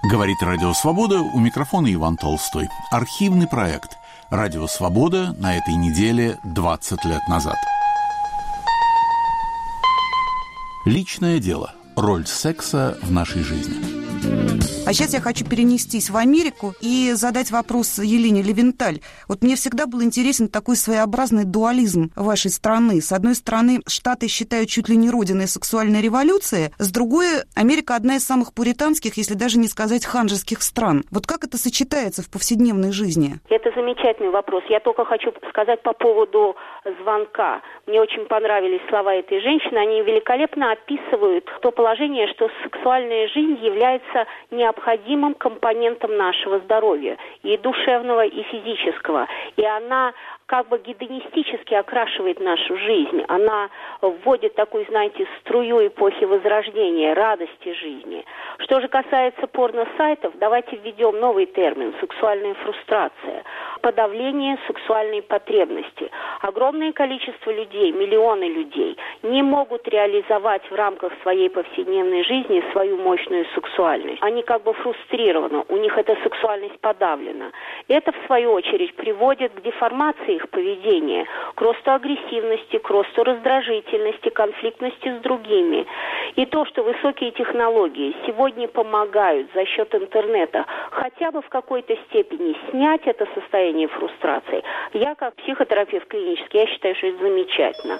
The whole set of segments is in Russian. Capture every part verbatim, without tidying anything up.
Говорит Радио Свобода, у микрофона Иван Толстой. Архивный проект «Радио Свобода» на этой неделе двадцать лет назад. Личное дело. Роль секса в нашей жизни. А сейчас я хочу перенестись в Америку и задать вопрос Елене Левенталь. Вот мне всегда был интересен такой своеобразный дуализм вашей страны. С одной стороны, Штаты считают чуть ли не родиной сексуальной революции, с другой, Америка одна из самых пуританских, если даже не сказать ханжеских стран. Вот как это сочетается в повседневной жизни? Это замечательный вопрос. Я только хочу сказать по поводу звонка. Мне очень понравились слова этой женщины. Они великолепно описывают то положение, что сексуальная жизнь является необходимым компонентом нашего здоровья, и душевного, и физического. И она как бы гедонистически окрашивает нашу жизнь. Она вводит такую, знаете, струю эпохи Возрождения, радости жизни. Что же касается порно-сайтов, давайте введем новый термин – сексуальная фрустрация, подавление сексуальной потребности. Огромное количество людей, миллионы людей не могут реализовать в рамках своей повседневной жизни свою мощную сексуальность. Они как бы фрустрированы, у них эта сексуальность подавлена. Это, в свою очередь, приводит к деформации их поведения, к росту агрессивности, к росту раздражительности, конфликтности с другими. И то, что высокие технологии сегодня помогают за счет интернета хотя бы в какой-то степени снять это состояние фрустрации, я как психотерапевт клинический, я считаю, что это замечательно.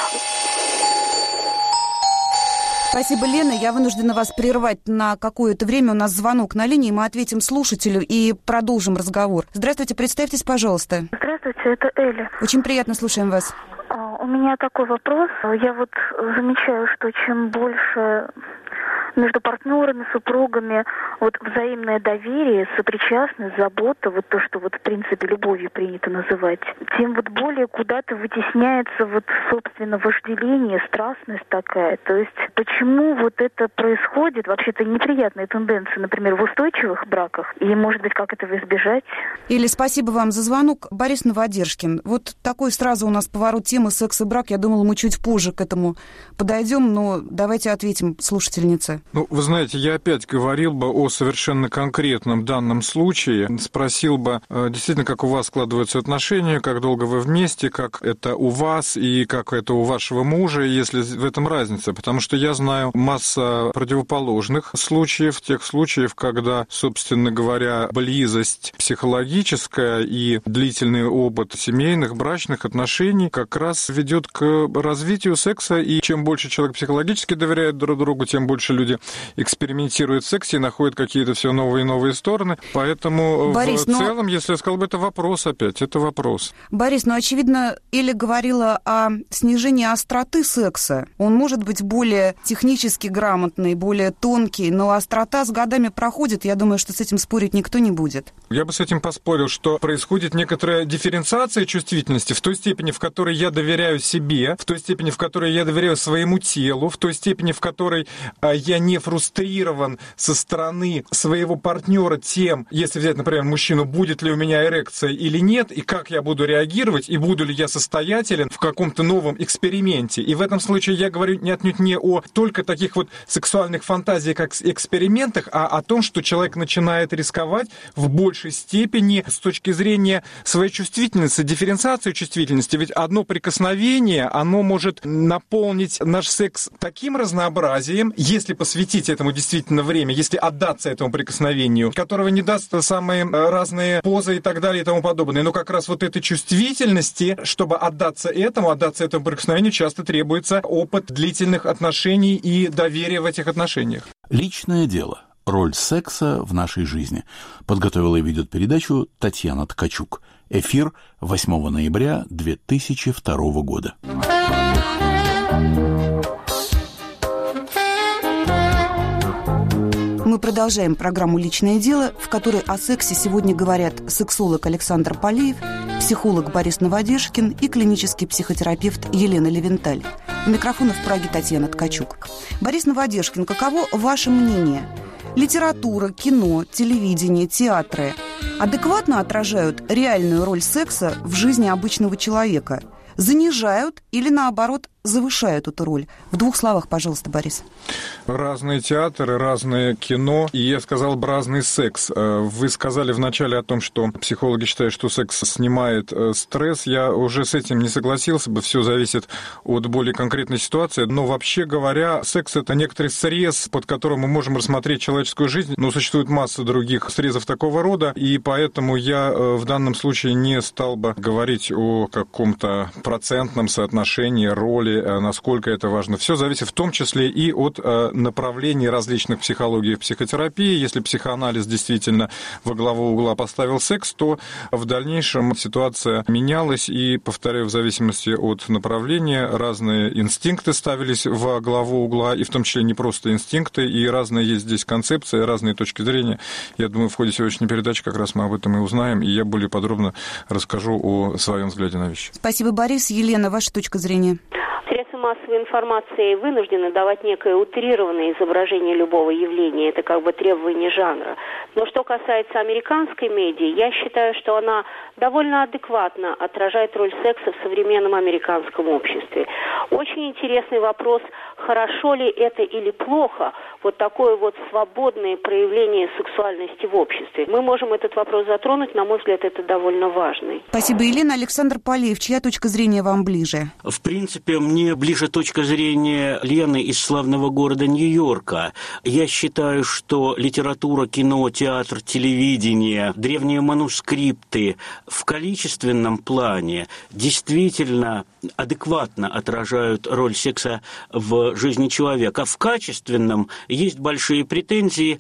Спасибо, Лена. Я вынуждена вас прервать на какое-то время. У нас звонок на линии. Мы ответим слушателю и продолжим разговор. Здравствуйте, представьтесь, пожалуйста. Здравствуйте, это Эля. Очень приятно, слушаем вас. У меня такой вопрос. Я вот замечаю, что чем больше между партнерами, супругами вот взаимное доверие, сопричастность, забота, вот то, что вот в принципе любовью принято называть, тем вот более куда-то вытесняется вот собственно вожделение, страстность такая. То есть почему вот это происходит? Вообще-то неприятная тенденция, например, в устойчивых браках. И, может быть, как этого избежать? Или спасибо вам за звонок. Борис Новодержкин. Вот такой сразу у нас поворот темы секс и брак. Я думала, мы чуть позже к этому подойдем, но давайте ответим слушательнице. Ну, вы знаете, я опять говорил бы о совершенно конкретном данном случае. Спросил бы, действительно, как у вас складываются отношения, как долго вы вместе, как это у вас и как это у вашего мужа, если в этом разница. Потому что я знаю масса противоположных случаев, тех случаев, когда, собственно говоря, близость психологическая и длительный опыт семейных, брачных отношений как раз ведет к развитию секса. И чем больше человек психологически доверяет друг другу, тем больше люди экспериментируют в сексе и находят какие-то все новые и новые стороны. Поэтому Борис, в целом, но... если я сказал бы, это вопрос опять, это вопрос. Борис, ну, очевидно, Эля говорила о снижении остроты секса. Он может быть более технически грамотный, более тонкий, но острота с годами проходит. Я думаю, что с этим спорить никто не будет. Я бы с этим поспорил, что происходит некоторая дифференциация чувствительности в той степени, в которой я доверяю себе, в той степени, в которой я доверяю своему телу, в той степени, в которой я не фрустрирован со стороны своего партнера тем, если взять, например, мужчину, будет ли у меня эрекция или нет, и как я буду реагировать, и буду ли я состоятелен в каком-то новом эксперименте. И в этом случае я говорю не отнюдь не о только таких вот сексуальных фантазиях, как экспериментах, а о том, что человек начинает рисковать в большей степени с точки зрения своей чувствительности, дифференциации чувствительности. Ведь одно прикосновение, оно может наполнить наш секс таким разнообразием, если посвятить этому действительно время, если отдаться этому прикосновению, которого не даст самые разные позы и так далее и тому подобное. Но как раз вот этой чувствительности, чтобы отдаться этому, отдаться этому прикосновению, часто требуется опыт длительных отношений и доверия в этих отношениях. Личное дело. Роль секса в нашей жизни. Подготовила и ведет передачу Татьяна Ткачук. Эфир восьмого ноября две тысячи второго года. Мы продолжаем программу «Личное дело», в которой о сексе сегодня говорят сексолог Александр Полеев, психолог Борис Новодержкин и клинический психотерапевт Елена Левенталь. У микрофона в Праге Татьяна Ткачук. Борис Новодержкин, каково ваше мнение? Литература, кино, телевидение, театры адекватно отражают реальную роль секса в жизни обычного человека? Занижают или, наоборот, завышают эту роль? В двух словах, пожалуйста, Борис. Разные театры, разное кино, и я сказал бы разный секс. Вы сказали вначале о том, что психологи считают, что секс снимает стресс. Я уже с этим не согласился бы, все зависит от более конкретной ситуации. Но вообще говоря, секс — это некоторый срез, под которым мы можем рассмотреть человеческую жизнь, но существует масса других срезов такого рода, и поэтому я в данном случае не стал бы говорить о каком-то процентном соотношении, роли, насколько это важно. Все зависит в том числе и от направлений различных психологий и психотерапии. Если психоанализ действительно во главу угла поставил секс, то в дальнейшем ситуация менялась, и, повторяю, в зависимости от направления разные инстинкты ставились во главу угла, и в том числе не просто инстинкты, и разные есть здесь концепции, разные точки зрения. Я думаю, в ходе сегодняшней передачи как раз мы об этом и узнаем, и я более подробно расскажу о своем взгляде на вещи. Спасибо, Борис. Елена, ваша точка зрения? Средства массовой информации вынуждены давать некое утрированное изображение любого явления. Это как бы требование жанра. Но что касается американской медиа, я считаю, что она довольно адекватно отражает роль секса в современном американском обществе. Очень интересный вопрос, хорошо ли это или плохо, вот такое вот свободное проявление сексуальности в обществе. Мы можем этот вопрос затронуть, на мой взгляд, это довольно важный. Спасибо, Елена. Александр Полеев, чья точка зрения вам ближе? В принципе, мне ближе точка зрения Лены из славного города Нью-Йорка. Я считаю, что литература, кино, театр, телевидение, древние манускрипты в количественном плане действительно адекватно отражают роль секса в жизни человека. А в качественном есть большие претензии,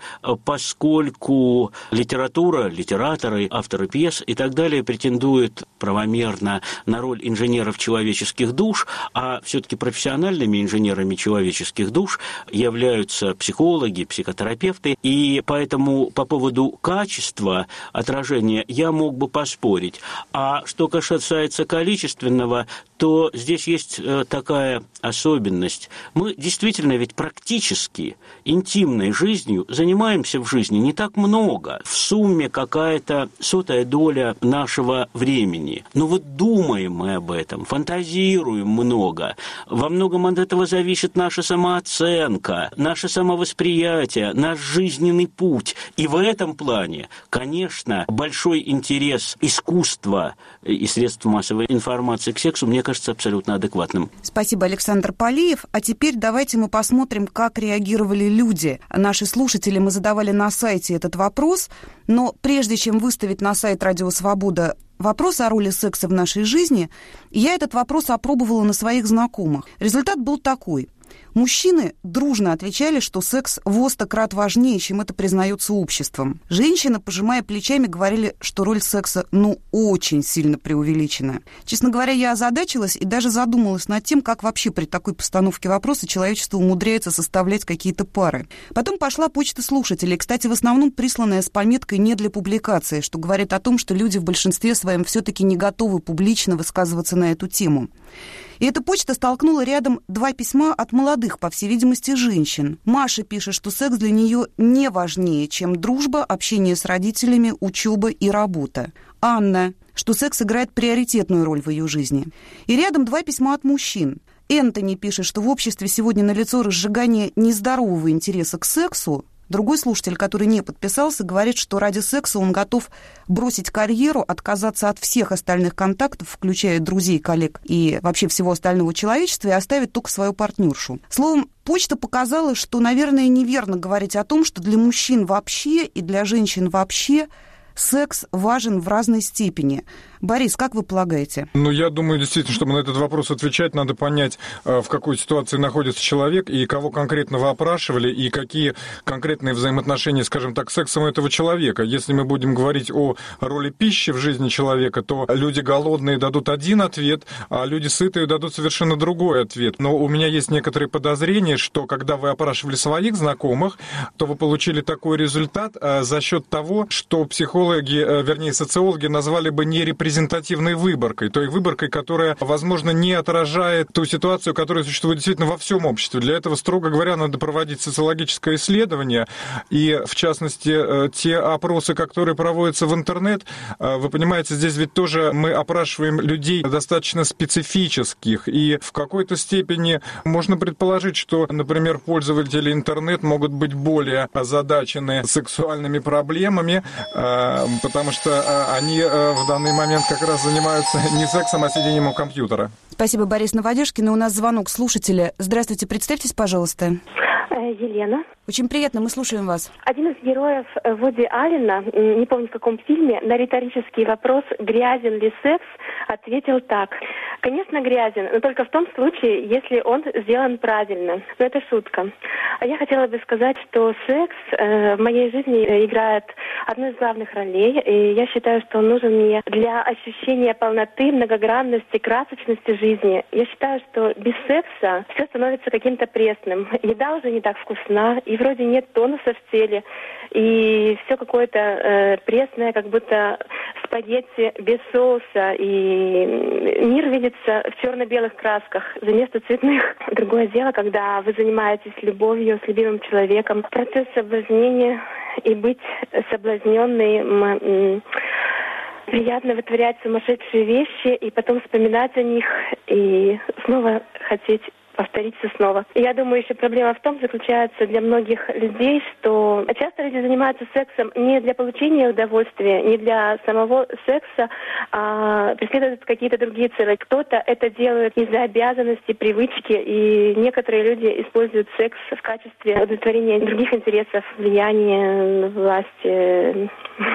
поскольку литература, литераторы, авторы пьес и так далее претендуют правомерно на роль инженеров человеческих душ, а все-таки профессиональными инженерами человеческих душ являются психологи, психотерапевты, и поэтому по поводу качества отражения я мог бы поспорить. А что касается количественного, то здесь есть такая особенность. Мы действительно ведь практически интимной жизнью занимаемся в жизни не так много. В сумме какая-то сотая доля нашего времени. Но вот думаем мы об этом, фантазируем много. Во многом от этого зависит наша самооценка, наше самовосприятие, наш жизненный путь. И в этом плане, конечно, большой интерес искусства и средств массовой информации к сексу, мне кажется, абсолютно адекватным. Спасибо, Александр Полеев. А теперь давайте мы посмотрим, как реагировали люди. Наши слушатели, мы задавали на сайте этот вопрос, но прежде чем выставить на сайт «Радио Свобода» вопрос о роли секса в нашей жизни, я этот вопрос опробовала на своих знакомых. Результат был такой. Мужчины дружно отвечали, что секс в сто крат важнее, чем это признается обществом. Женщины, пожимая плечами, говорили, что роль секса, ну, очень сильно преувеличена. Честно говоря, я озадачилась и даже задумалась над тем, как вообще при такой постановке вопроса человечество умудряется составлять какие-то пары. Потом пошла почта слушателей, кстати, в основном присланная с пометкой «не для публикации», что говорит о том, что люди в большинстве своем все-таки не готовы публично высказываться на эту тему. И эта почта столкнула рядом два письма от молодых, по всей видимости, женщин. Маша пишет, что секс для нее не важнее, чем дружба, общение с родителями, учеба и работа. Анна, что секс играет приоритетную роль в ее жизни. И рядом два письма от мужчин. Энтони пишет, что в обществе сегодня налицо разжигание нездорового интереса к сексу. Другой слушатель, который не подписался, говорит, что ради секса он готов бросить карьеру, отказаться от всех остальных контактов, включая друзей, коллег и вообще всего остального человечества, и оставить только свою партнершу. Словом, почта показала, что, наверное, неверно говорить о том, что для мужчин вообще и для женщин вообще секс важен в разной степени. Борис, как вы полагаете? Ну, я думаю, действительно, чтобы на этот вопрос отвечать, надо понять, в какой ситуации находится человек, и кого конкретно вы опрашивали, и какие конкретные взаимоотношения, скажем так, с сексом у этого человека. Если мы будем говорить о роли пищи в жизни человека, то люди голодные дадут один ответ, а люди сытые дадут совершенно другой ответ. Но у меня есть некоторые подозрения, что когда вы опрашивали своих знакомых, то вы получили такой результат за счет того, что психологи, вернее, социологи назвали бы нерепрезентативным нерепрезентативной выборкой, той выборкой, которая, возможно, не отражает ту ситуацию, которая существует действительно во всем обществе. Для этого, строго говоря, надо проводить социологическое исследование, и, в частности, те опросы, которые проводятся в интернет, вы понимаете, здесь ведь тоже мы опрашиваем людей достаточно специфических, и в какой-то степени можно предположить, что, например, пользователи интернета могут быть более озадачены сексуальными проблемами, потому что они в данный момент как раз занимаются не сексом, а сидением у компьютера. Спасибо, Борис Новодежкин. И у нас звонок слушателя. Здравствуйте, представьтесь, пожалуйста. Елена. Очень приятно, мы слушаем вас. Один из героев Вуди Аллена, не помню в каком фильме, на риторический вопрос «Грязен ли секс?» ответил так. Конечно, грязен, но только в том случае, если он сделан правильно. Но это шутка. А я хотела бы сказать, что секс э, в моей жизни играет одну из главных ролей, и я считаю, что он нужен мне для ощущения полноты, многогранности, красочности жизни. Я считаю, что без секса все становится каким-то пресным. Еда уже не так вкусна, и вроде нет тонуса в теле, и все какое-то э, пресное, как будто спагетти без соуса, и мир видится в черно-белых красках вместо цветных. Другое дело, когда вы занимаетесь любовью с любимым человеком, процесс соблазнения и быть соблазненным, приятно вытворять сумасшедшие вещи и потом вспоминать о них и снова хотеть повториться снова. И я думаю, еще проблема в том заключается для многих людей, что часто люди занимаются сексом не для получения удовольствия, не для самого секса, а преследуют какие-то другие цели. Кто-то это делает из-за обязанностей, привычки, и некоторые люди используют секс в качестве удовлетворения других интересов, влияния, власти.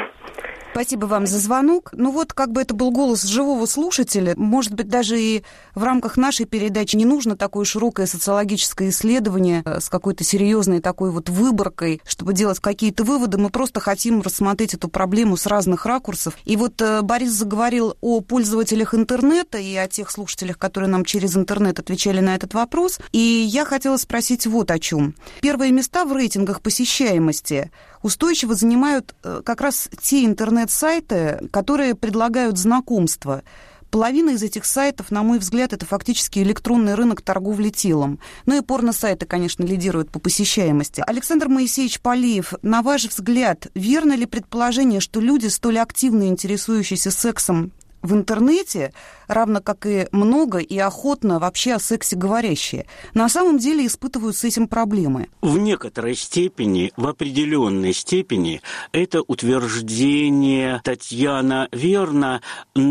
Спасибо вам за звонок. Ну вот, как бы это был голос живого слушателя. Может быть, даже и в рамках нашей передачи не нужно такое широкое социологическое исследование с какой-то серьезной такой вот выборкой, чтобы делать какие-то выводы. Мы просто хотим рассмотреть эту проблему с разных ракурсов. И вот Борис заговорил о пользователях интернета и о тех слушателях, которые нам через интернет отвечали на этот вопрос. И я хотела спросить вот о чем. Первые места в рейтингах посещаемости устойчиво занимают как раз те интернет-сайты, которые предлагают знакомства. Половина из этих сайтов, на мой взгляд, это фактически электронный рынок торговли телом. Ну и порно-сайты, конечно, лидируют по посещаемости. Александр Моисеевич Полиев, на ваш взгляд, верно ли предположение, что люди, столь активно интересующиеся сексом в интернете, равно как и много и охотно вообще о сексе говорящие, на самом деле испытывают с этим проблемы? В некоторой степени, в определенной степени, это утверждение Татьяна верно,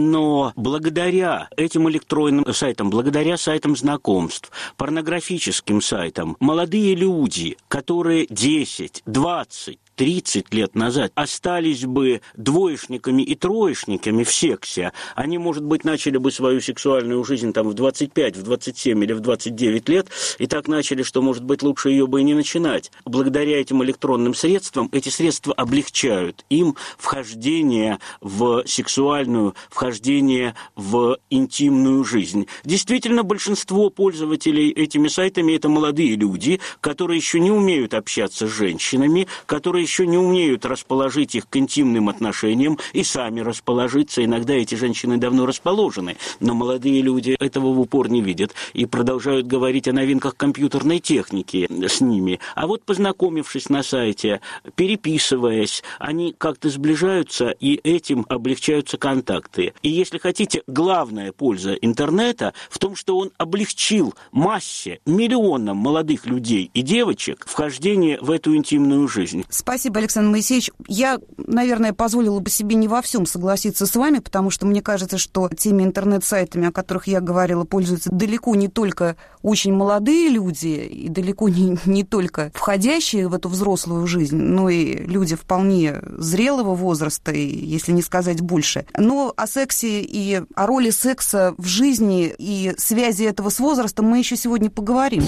но благодаря этим электронным сайтам, благодаря сайтам знакомств, порнографическим сайтам, молодые люди, которые десять, двадцать, тридцать лет назад остались бы двоечниками и троечниками в сексе, они, может быть, начали бы свою сексуальную жизнь там в двадцать пять, в двадцать семь или в двадцать девять лет, и так начали, что, может быть, лучше ее бы и не начинать. Благодаря этим электронным средствам, эти средства облегчают им вхождение в сексуальную, вхождение в интимную жизнь. Действительно, большинство пользователей этими сайтами – это молодые люди, которые еще не умеют общаться с женщинами, которые еще не умеют расположить их к интимным отношениям и сами расположиться. Иногда эти женщины давно расположены, но молодые люди этого в упор не видят и продолжают говорить о новинках компьютерной техники с ними. А вот, познакомившись на сайте, переписываясь, они как-то сближаются, и этим облегчаются контакты. И если хотите, главная польза интернета в том, что он облегчил массе, миллионам молодых людей и девочек вхождение в эту интимную жизнь. Спасибо, Александр Моисеевич. Я, наверное, позволила бы себе не во всем согласиться с вами, потому что мне кажется, что теми интернет-сайтами, о которых я говорила, пользуются далеко не только очень молодые люди и далеко не, не только входящие в эту взрослую жизнь, но и люди вполне зрелого возраста, и, если не сказать больше. Но о сексе и о роли секса в жизни и связи этого с возрастом мы еще сегодня поговорим.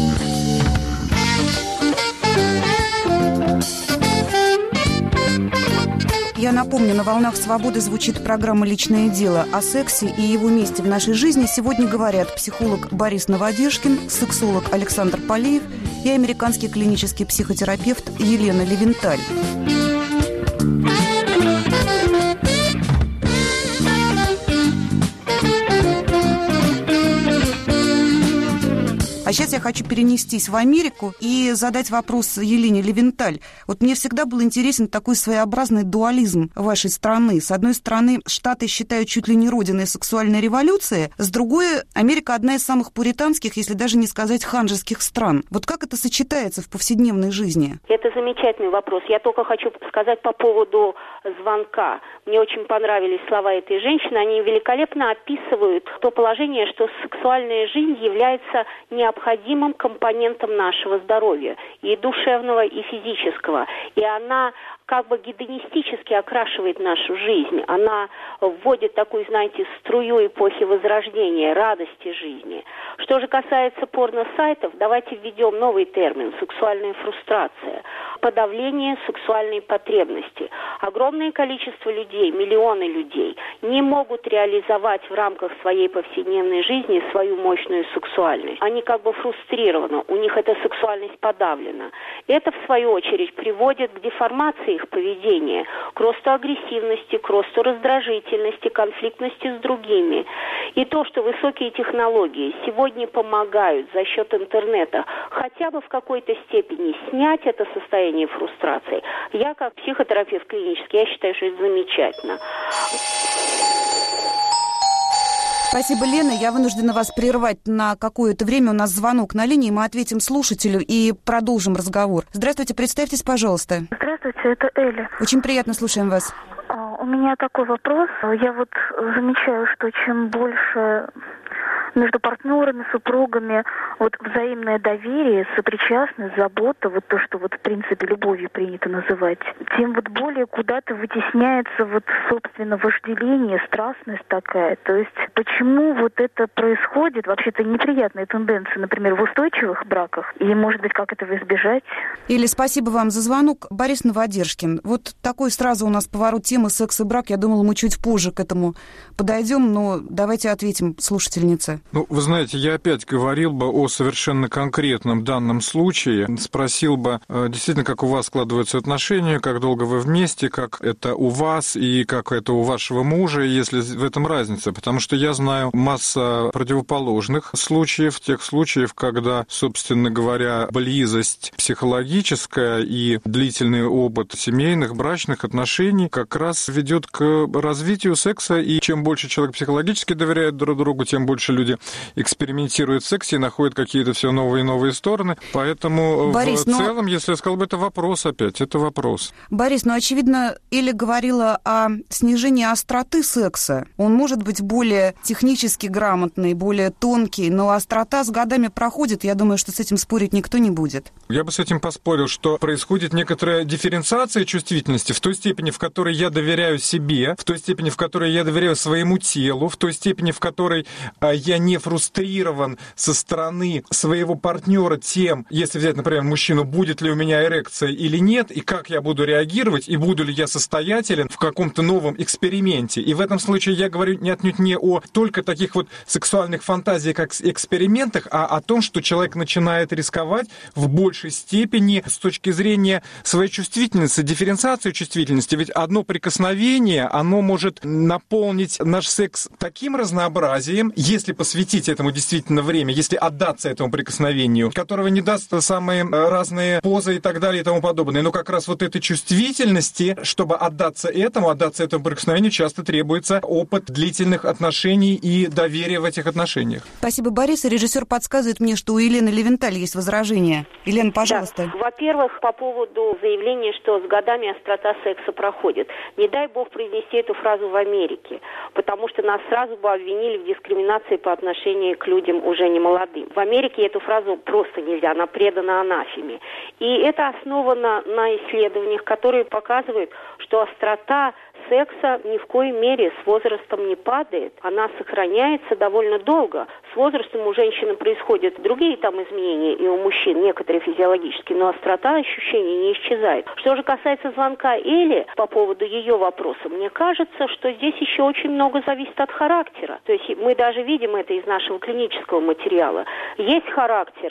Я напомню, на «Волнах Свободы» звучит программа «Личное дело». О сексе и его месте в нашей жизни сегодня говорят психолог Борис Новодежкин, сексолог Александр Полиев и американский клинический психотерапевт Елена Левенталь. сейчас я хочу перенестись в Америку и задать вопрос Елене Левенталь. Вот мне всегда был интересен такой своеобразный дуализм вашей страны. С одной стороны, Штаты считают чуть ли не родиной сексуальной революции, с другой, Америка одна из самых пуританских, если даже не сказать ханжеских стран. Вот как это сочетается в повседневной жизни? Это замечательный вопрос. Я только хочу сказать по поводу звонка. Мне очень понравились слова этой женщины. Они великолепно описывают то положение, что сексуальная жизнь является необходимым компонентом нашего здоровья, и душевного, и физического. И она как бы гедонистически окрашивает нашу жизнь. Она вводит такую, знаете, струю эпохи Возрождения, радости жизни. Что же касается порно-сайтов, давайте введем новый термин – сексуальная фрустрация, подавление сексуальной потребности. Огромное количество людей, миллионы людей не могут реализовать в рамках своей повседневной жизни свою мощную сексуальность. Они как бы фрустрированы, у них эта сексуальность подавлена. Это, в свою очередь, приводит к деформации их поведения, к росту агрессивности, к росту раздражительности, конфликтности с другими. И то, что высокие технологии сегодня помогают за счет интернета хотя бы в какой-то степени снять это состояние фрустрации, я как психотерапевт клинический, я считаю, что это замечательно. Спасибо, Лена. Я вынуждена вас прервать на какое-то время. У нас звонок на линии. Мы ответим слушателю и продолжим разговор. Здравствуйте, представьтесь, пожалуйста. Здравствуйте, это Эля. Очень приятно, слушаем вас. У меня такой вопрос. Я вот замечаю, что чем больше между партнерами, супругами вот взаимное доверие, сопричастность, забота, вот то, что вот в принципе любовью принято называть, тем вот более куда-то вытесняется вот собственно вожделение, страстность такая. То есть почему вот это происходит? Вообще-то неприятная тенденция, например, в устойчивых браках. И, может быть, как этого избежать? Или спасибо вам за звонок. Борис Новодержкин. Вот такой сразу у нас поворот темы секс и брак. Я думала, мы чуть позже к этому подойдем, но давайте ответим слушательнице. Ну, вы знаете, я опять говорил бы о совершенно конкретном данном случае. Спросил бы, действительно, как у вас складываются отношения, как долго вы вместе, как это у вас и как это у вашего мужа, если в этом разница. Потому что я знаю масса противоположных случаев, тех случаев, когда, собственно говоря, близость психологическая и длительный опыт семейных, брачных отношений как раз ведет к развитию секса. И чем больше человек психологически доверяет друг другу, тем больше люди экспериментируют в сексе и находят какие-то все новые и новые стороны. Поэтому Борис, в целом, но... если я сказал бы, это вопрос опять, это вопрос. Борис, ну, очевидно, Эля говорила о снижении остроты секса. Он может быть более технически грамотный, более тонкий, но острота с годами проходит. Я думаю, что с этим спорить никто не будет. Я бы с этим поспорил, что происходит некоторая дифференциация чувствительности в той степени, в которой я доверяю себе, в той степени, в которой я доверяю своему телу, в той степени, в которой я не фрустрирован со стороны своего партнера тем, если взять, например, мужчину, будет ли у меня эрекция или нет, и как я буду реагировать, и буду ли я состоятелен в каком-то новом эксперименте. И в этом случае я говорю не отнюдь не о только таких вот сексуальных фантазиях, как экспериментах, а о том, что человек начинает рисковать в большей степени с точки зрения своей чувствительности, дифференциации чувствительности. Ведь одно прикосновение, оно может наполнить наш секс таким разнообразием, если посвятить этому действительно время, если отдаться этому прикосновению, которого не даст самые разные позы и так далее и тому подобное. Но как раз вот этой чувствительности, чтобы отдаться этому, отдаться этому прикосновению, часто требуется опыт длительных отношений и доверия в этих отношениях. Спасибо, Борис. Режиссер подсказывает мне, что у Елены Левенталь есть возражение. Елена, пожалуйста. Да. Во-первых, по поводу заявления, что с годами острота секса проходит. Не дай бог произнести эту фразу в Америке, потому что нас сразу бы обвинили в дискриминации по отношению к людям уже не молодым. В Америке эту фразу просто нельзя, она предана анафеме. И это основано на исследованиях, которые показывают, что острота секса ни в коей мере с возрастом не падает. Она сохраняется довольно долго. С возрастом у женщины происходят другие там изменения, и у мужчин некоторые физиологические, но острота ощущений не исчезает. Что же касается звонка Эли по поводу ее вопроса, мне кажется, что здесь еще очень много зависит от характера. То есть мы даже видим это из нашего клинического материала. Есть характеры,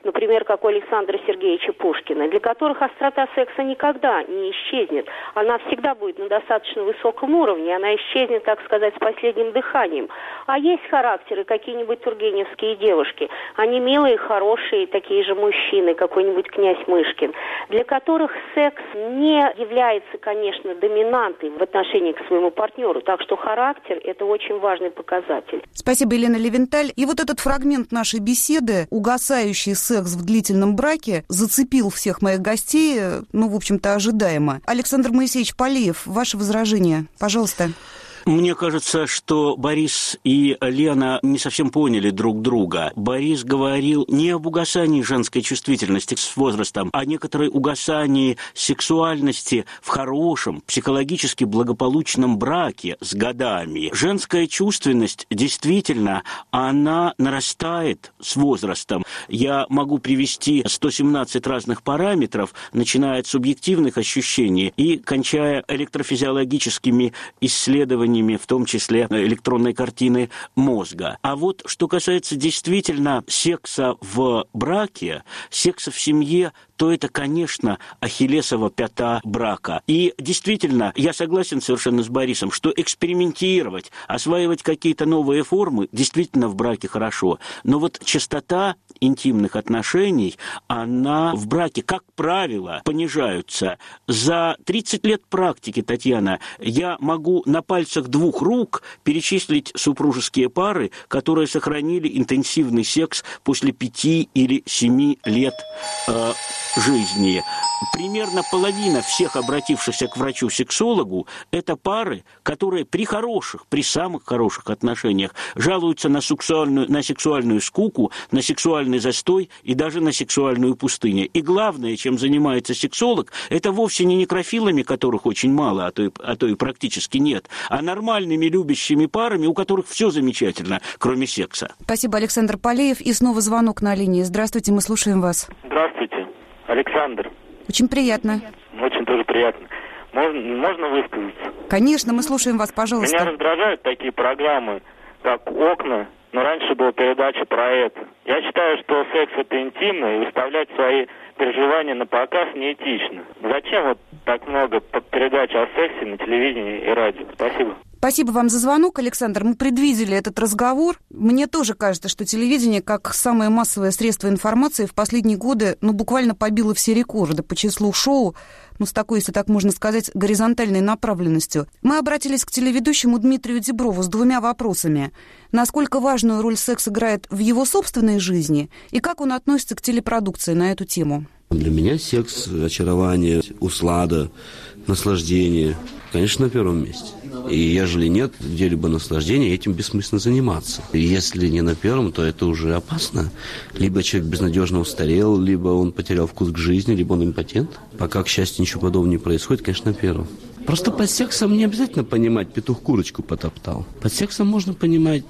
например, как у Александра Сергеевича Пушкина, для которых острота секса никогда не исчезнет. Она всегда будет на достаточно высоком уровне, она исчезнет, так сказать, с последним дыханием. А есть характеры, какие-нибудь тургеневские девушки, они милые, хорошие, такие же мужчины, какой-нибудь князь Мышкин, для которых секс не является, конечно, доминантой в отношении к своему партнеру. Так что характер – это очень важный показатель. Спасибо, Елена Левенталь. И вот этот фрагмент нашей беседы, угасающий секс в длительном браке, зацепил всех моих гостей, ну, в общем-то, ожидаемо. Александр Моисеевич Полеев, ваше возражение, пожалуйста. Мне кажется, что Борис и Лена не совсем поняли друг друга. Борис говорил не об угасании женской чувствительности с возрастом, а о некоторой угасании сексуальности в хорошем, психологически благополучном браке с годами. Женская чувственность, действительно, она нарастает с возрастом. Я могу привести сто семнадцать разных параметров, начиная от субъективных ощущений и кончая электрофизиологическими исследованиями, в том числе электронной картины мозга. А вот что касается действительно секса в браке, секса в семье, то это, конечно, ахиллесова пята брака. И действительно, я согласен совершенно с Борисом, что экспериментировать, осваивать какие-то новые формы действительно в браке хорошо. Но вот частота интимных отношений, она в браке, как правило, понижаются. За тридцать лет практики, Татьяна, я могу на пальцах двух рук перечислить супружеские пары, которые сохранили интенсивный секс после пяти или семи лет э, жизни. Примерно половина всех обратившихся к врачу-сексологу – это пары, которые при хороших, при самых хороших отношениях жалуются на сексуальную, на сексуальную скуку, на сексуальный застой и даже на сексуальную пустыню. И главное, чем занимается сексолог, это вовсе не некрофилами, которых очень мало, а то и, а то и практически нет, а нормальными любящими парами, у которых все замечательно, кроме секса. Спасибо, Александр Полеев. И снова звонок на линии. Здравствуйте, мы слушаем вас. Здравствуйте, Александр. Очень приятно. Очень тоже приятно. Можно, можно высказаться? Конечно, мы слушаем вас, пожалуйста. Меня раздражают такие программы, как «Окна», но раньше была передача про это. Я считаю, что секс – это интимно, и выставлять свои переживания на показ неэтично. Зачем вот так много передач о сексе на телевидении и радио? Спасибо. Спасибо вам за звонок, Александр. Мы предвидели этот разговор. Мне тоже кажется, что телевидение, как самое массовое средство информации, в последние годы ну, буквально побило все рекорды по числу шоу, ну, с такой, если так можно сказать, горизонтальной направленностью. Мы обратились к телеведущему Дмитрию Диброву с двумя вопросами. Насколько важную роль секс играет в его собственной жизни и как он относится к телепродукции на эту тему? Для меня секс, очарование, услада, наслаждение, конечно, на первом месте. И ежели нет где-либо наслаждения, этим бессмысленно заниматься. И если не на первом, то это уже опасно. Либо человек безнадежно устарел, либо он потерял вкус к жизни, либо он импотент. Пока, к счастью, ничего подобного не происходит, конечно, на первом. Просто под сексом не обязательно понимать «петух курочку потоптал». Под сексом можно понимать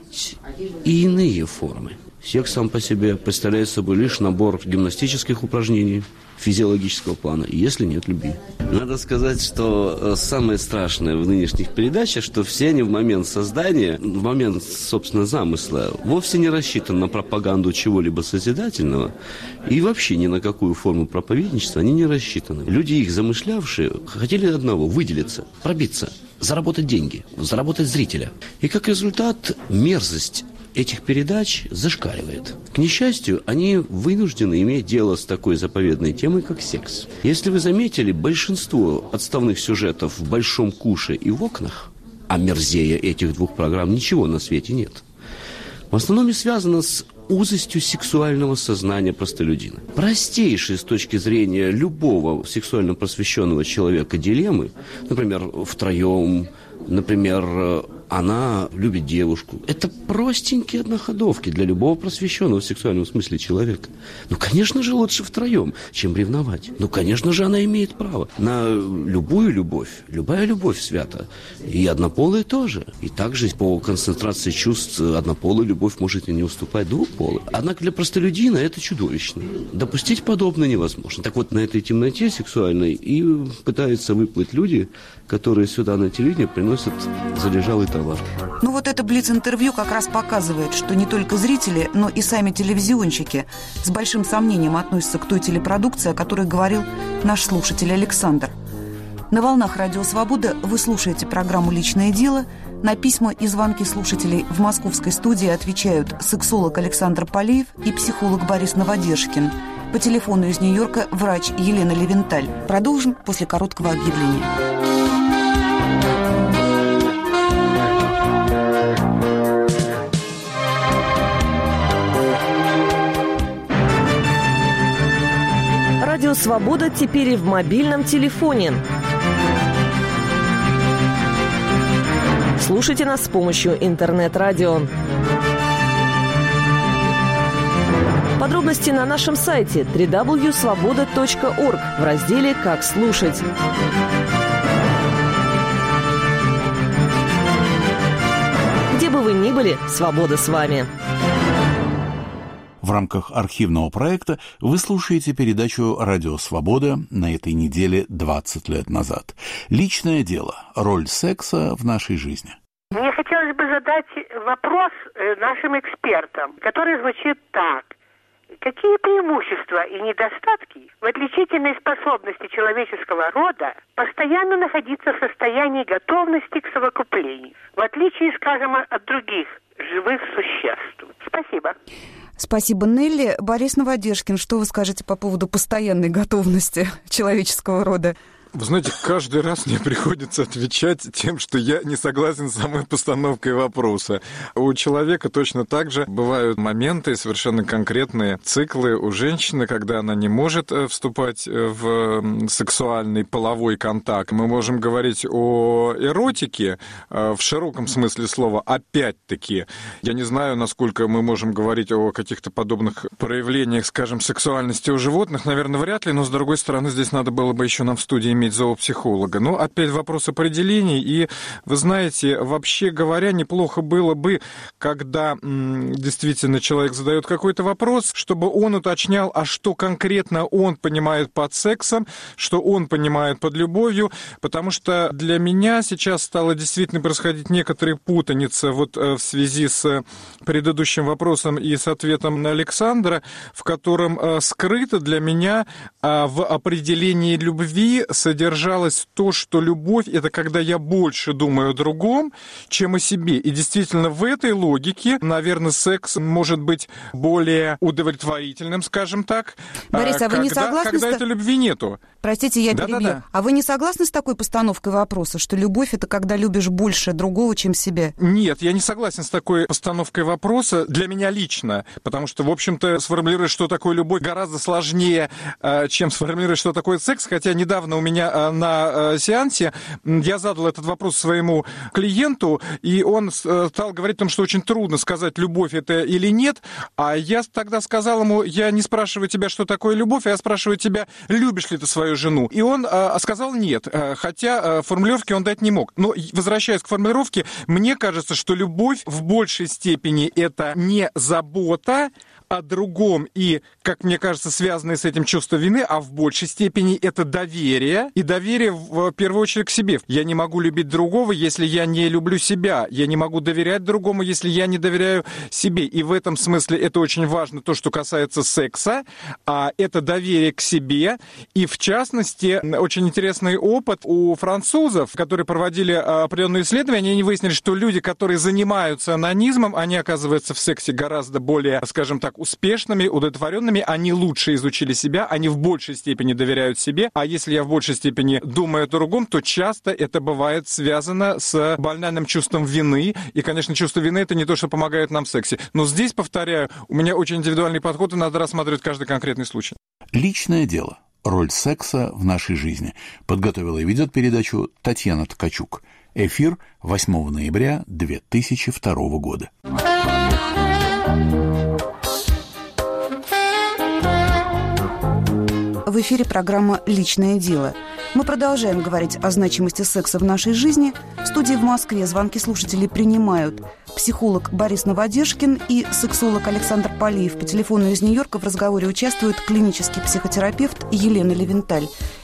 и иные формы. Секс сам по себе представляет собой лишь набор гимнастических упражнений физиологического плана, если нет любви. Надо сказать, что самое страшное в нынешних передачах, что все они в момент создания, в момент, собственно, замысла, вовсе не рассчитаны на пропаганду чего-либо созидательного и вообще ни на какую форму проповедничества они не рассчитаны. Люди, их замышлявшие, хотели одного – выделиться, пробиться, заработать деньги, заработать зрителя. И как результат мерзость этих передач зашкаливает. К несчастью, они вынуждены иметь дело с такой заповедной темой, как секс. Если вы заметили, большинство отставных сюжетов в «Большом куше» и в «Окнах», а мерзее этих двух программ ничего на свете нет, в основном и связано с узостью сексуального сознания простолюдина. Простейшие с точки зрения любого сексуально просвещенного человека дилеммы, например, втроем, например, она любит девушку. Это простенькие одноходовки для любого просвещенного в сексуальном смысле человека. Ну, конечно же, лучше втроем, чем ревновать. Ну, конечно же, она имеет право на любую любовь. Любая любовь свята. И однополая тоже. И также по концентрации чувств однополая любовь может и не уступать двухполой. Однако для простолюдина это чудовищно. Допустить подобное невозможно. Так вот, на этой темноте сексуальной и пытаются выплыть люди, которые сюда на телевидение приносят приносят залежалый товар. Ну вот это блиц-интервью как раз показывает, что не только зрители, но и сами телевизионщики с большим сомнением относятся к той телепродукции, о которой говорил наш слушатель Александр. На волнах Радио Свобода вы слушаете программу «Личное дело». На письма и звонки слушателей в московской студии отвечают сексолог Александр Полеев и психолог Борис Новодержкин. По телефону из Нью-Йорка врач Елена Левенталь. Продолжим после короткого объявления. Радио «Свобода» теперь и в мобильном телефоне. Слушайте нас с помощью интернет-радио. Подробности на нашем сайте дабл ю дабл ю дабл ю точка свобода точка орг в разделе «Как слушать». Где бы вы ни были, свобода с вами. В рамках архивного проекта вы слушаете передачу «Радио Свобода» на этой неделе двадцать лет назад. Личное дело. Роль секса в нашей жизни. Мне хотелось бы задать вопрос нашим экспертам, который звучит так. Какие преимущества и недостатки в отличительной способности человеческого рода постоянно находиться в состоянии готовности к совокуплению, в отличие, скажем, от других живых существ? Спасибо. Спасибо, Нелли. Борис Новодержкин, что вы скажете по поводу постоянной готовности человеческого рода? Вы знаете, каждый раз мне приходится отвечать тем, что я не согласен с самой постановкой вопроса. У человека точно так же бывают моменты, совершенно конкретные циклы у женщины, когда она не может вступать в сексуальный половой контакт. Мы можем говорить о эротике в широком смысле слова. Опять-таки, я не знаю, насколько мы можем говорить о каких-то подобных проявлениях, скажем, сексуальности у животных. Наверное, вряд ли, но, с другой стороны, здесь надо было бы еще нам в студии иметь зоопсихолога. Но опять вопрос определений. И, вы знаете, вообще говоря, неплохо было бы, когда м, действительно человек задает какой-то вопрос, чтобы он уточнял, а что конкретно он понимает под сексом, что он понимает под любовью, потому что для меня сейчас стала действительно происходить некоторая путаница вот в связи с предыдущим вопросом и с ответом на Александра, в котором скрыто для меня в определении любви содержалось то, что любовь — это когда я больше думаю о другом, чем о себе. И действительно, в этой логике, наверное, секс может быть более удовлетворительным, скажем так. Борис, а вы когда, не согласны? Когда с... этой любви нету. Простите, я да, перебью. Да, да. А вы не согласны с такой постановкой вопроса, что любовь — это когда любишь больше другого, чем себя? Нет, я не согласен с такой постановкой вопроса. Для меня лично. Потому что, в общем-то, сформулировать, что такое любовь, гораздо сложнее, чем сформулировать, что такое секс. Хотя недавно у меня на сеансе я задал этот вопрос своему клиенту, и он стал говорить о том, что очень трудно сказать, любовь это или нет. А я тогда сказал ему, я не спрашиваю тебя, что такое любовь, а я спрашиваю тебя, любишь ли ты свою жену. И он а, сказал нет, хотя а, формулировки он дать не мог. Но, возвращаясь к формулировке, мне кажется, что любовь в большей степени это не забота о другом и, как мне кажется, связанное с этим чувство вины, а в большей степени это доверие, и доверие в первую очередь к себе. Я не могу любить другого, если я не люблю себя. Я не могу доверять другому, если я не доверяю себе. И в этом смысле это очень важно, то, что касается секса, а это доверие к себе. И, в частности, очень интересный опыт у французов, которые проводили определенные исследования, они выяснили, что люди, которые занимаются онанизмом, они оказываются в сексе гораздо более, скажем так, успешными, удовлетворенными, они лучше изучили себя, они в большей степени доверяют себе, а если я в большей степени думаю о другом, то часто это бывает связано с банальным чувством вины, и, конечно, чувство вины — это не то, что помогает нам в сексе. Но здесь, повторяю, у меня очень индивидуальный подход, и надо рассматривать каждый конкретный случай. Личное дело. Роль секса в нашей жизни. Подготовила и ведет передачу Татьяна Ткачук. Эфир восьмого ноября две тысячи второго года. В эфире программа «Личное дело». Мы продолжаем говорить о значимости секса в нашей жизни. В студии в Москве звонки слушателей принимают психолог Борис Новодержкин и сексолог Александр Полеев. По телефону из Нью-Йорка в разговоре участвует клинический психотерапевт Елена Левенталь.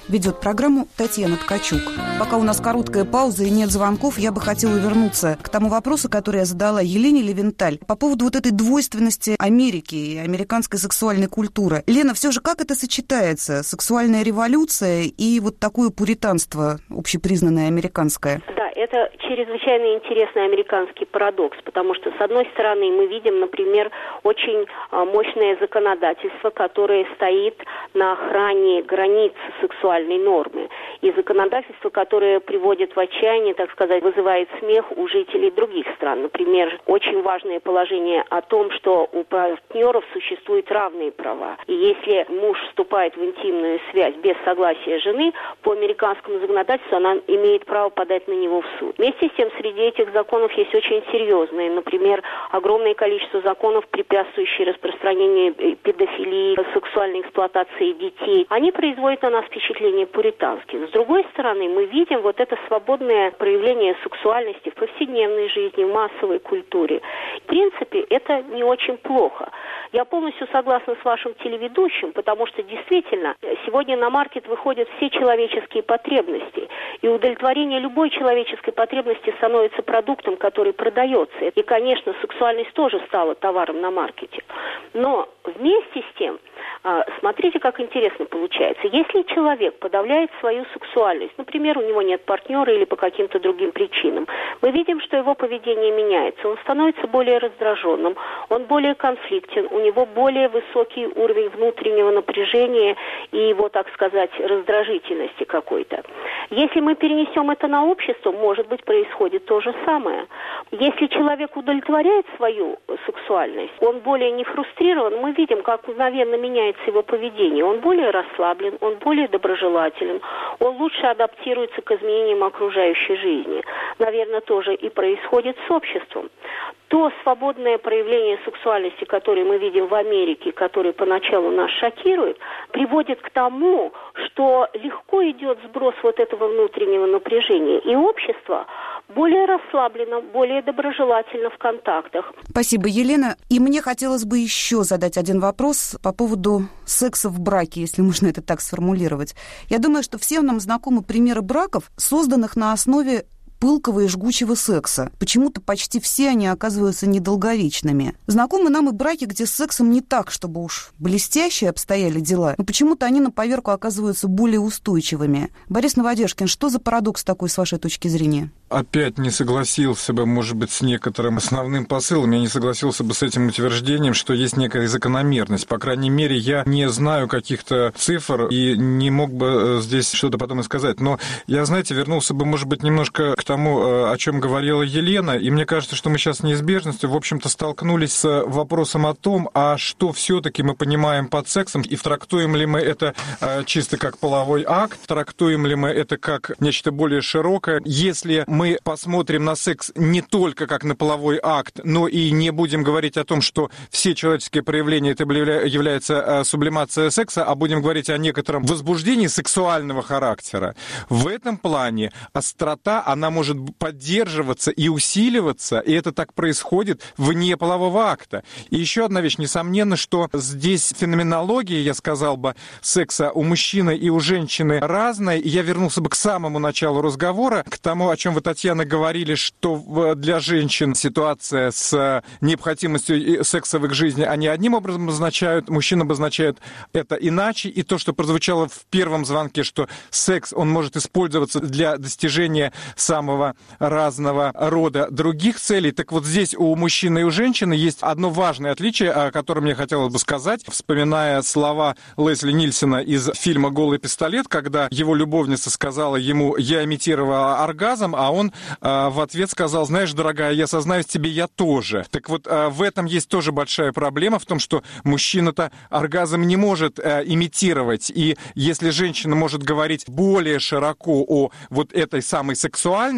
Ведет программу Татьяна Ткачук. Пока у нас короткая пауза и нет звонков, я бы хотела вернуться к тому вопросу, который я задала Елене Левенталь по поводу вот этой двойственности Америки и американской сексуальной культуры. Лена, все же как это сочетается? Сексуальная революция и вот такое пуританство общепризнанное американское? Да, это чрезвычайно интересный американский парадокс, потому что, с одной стороны, мы видим, например, очень мощное законодательство, которое стоит на охране границ сексуальной нормы, и законодательство, которое приводит в отчаяние, так сказать, вызывает смех у жителей других стран. Например, очень важное положение о том, что у партнеров существуют равные права, и если муж вступает в интимную связь без согласия жены, по американскому законодательству она имеет право подать на него в суд. Вместе с тем, среди этих законов есть очень серьезные, например, огромное количество законов, препятствующие распространению педофилии, сексуальной эксплуатации детей. Они производят на нас впечатление пуританских. С другой стороны, мы видим вот это свободное проявление сексуальности в повседневной жизни, в массовой культуре. В принципе, это не очень плохо. Я полностью согласна с вашим телеведущим, потому что действительно сегодня на маркет выходят все человеческие потребности, и удовлетворение любой человеческой потребности становится продуктом, который продается. И, конечно, сексуальность тоже стала товаром на маркете. Но вместе с тем, смотрите, как интересно получается. Если человек подавляет свою сексуальность, например, у него нет партнера или по каким-то другим причинам, мы видим, что его поведение меняется. Он становится более раздраженным, он более конфликтен, у него более высокий уровень внутреннего напряжения и его, так сказать, раздражительности какой-то. Если мы перенесем это на общество, может быть, происходит то же самое. Если человек удовлетворяет свою сексуальность, он более не фрустрирован, мы видим, как мгновенно меняется его поведение. Он более расслаблен, он более доброжелателен, он лучше адаптируется к изменениям окружающей жизни. Наверное, тоже и происходит с обществом. То свободное проявление сексуальности, которое мы видим в Америке, которое поначалу нас шокирует, приводит к тому, что легко идет сброс вот этого внутреннего напряжения. И общество более расслаблено, более доброжелательно в контактах. Спасибо, Елена. И мне хотелось бы еще задать один вопрос по поводу секса в браке, если можно это так сформулировать. Я думаю, что всем нам знакомы примеры браков, созданных на основе пылкого и жгучего секса. Почему-то почти все они оказываются недолговечными. Знакомы нам и браки, где с сексом не так, чтобы уж блестяще обстояли дела, но почему-то они на поверку оказываются более устойчивыми. Борис Новодежкин, что за парадокс такой с вашей точки зрения? Опять не согласился бы, может быть, с некоторым основным посылом. Я не согласился бы с этим утверждением, что есть некая закономерность. По крайней мере, я не знаю каких-то цифр и не мог бы здесь что-то потом и сказать. Но я, знаете, вернулся бы, может быть, немножко к тому, о чем говорила Елена. И мне кажется, что мы сейчас с неизбежностью, в общем-то, столкнулись с вопросом о том, а что все-таки мы понимаем под сексом, и трактуем ли мы это чисто как половой акт, трактуем ли мы это как нечто более широкое. Если мы посмотрим на секс не только как на половой акт, но и не будем говорить о том, что все человеческие проявления это является сублимация секса, а будем говорить о некотором возбуждении сексуального характера. В этом плане острота, она может поддерживаться и усиливаться, и это так происходит вне полового акта. И еще одна вещь, несомненно, что здесь феноменология, я сказал бы, секса у мужчины и у женщины разная. И я вернулся бы к самому началу разговора, к тому, о чем вы, Татьяна, говорили, что для женщин ситуация с необходимостью секса в их жизни, они одним образом обозначают, мужчин обозначают это иначе. И то, что прозвучало в первом звонке, что секс, он может использоваться для достижения самого разного рода других целей. Так вот здесь у мужчины и у женщины есть одно важное отличие, о котором мне хотелось бы сказать, вспоминая слова Лесли Нильсона из фильма «Голый пистолет», когда его любовница сказала ему: «Я имитировала оргазм», а он э, в ответ сказал: «Знаешь, дорогая, я сознаюсь тебе, я тоже». Так вот, э, в этом есть тоже большая проблема, в том, что мужчина-то оргазм не может э, имитировать. И если женщина может говорить более широко о вот этой самой сексуальности,